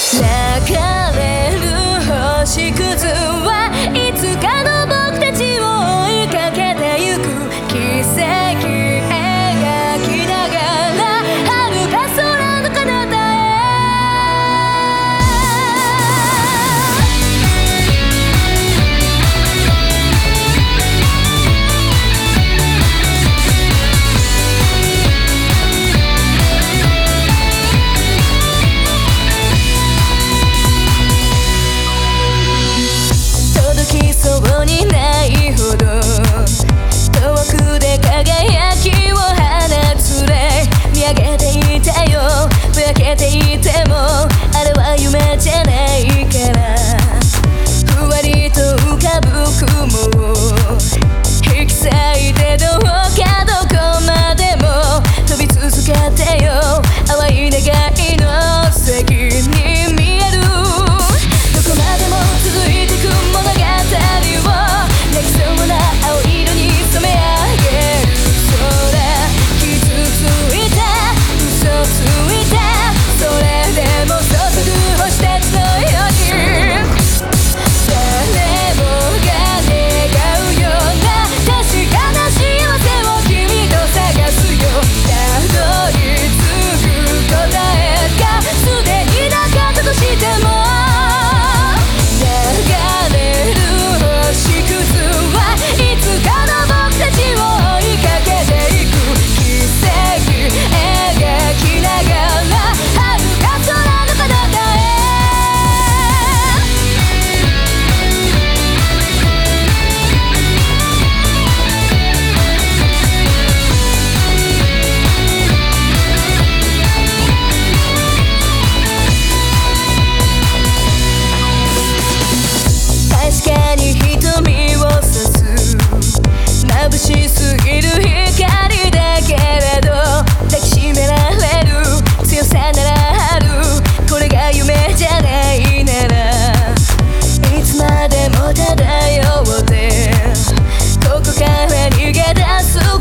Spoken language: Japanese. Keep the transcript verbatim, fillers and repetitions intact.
れる星屑はいつかの僕たちを追いかけてゆく奇跡描きながら遥か空の彼方へそうにないほど遠くで輝きを放つれ見上げていたよぼやけていてもあれは夢じゃないからふわりと浮かぶ雲を引き裂いてどうかどこまでも飛び続けてよ淡い願いの先に見えるどこまでも続いてく物語泣きそうな青色に染め上げる空傷ついた嘘ついたそれでも注ぐ星たちのように誰もが願うような確かな幸せを君と探すよたどり着く答えがすでになかったとしても流れる星屑はいつかの僕たちを追いかけていく奇跡描きながら遥か空の彼方へ確かに瞳を刺す眩しすぎる光だけれど抱きしめられる強さならあるこれが夢じゃないならいつまでも漂ってここから逃げ出す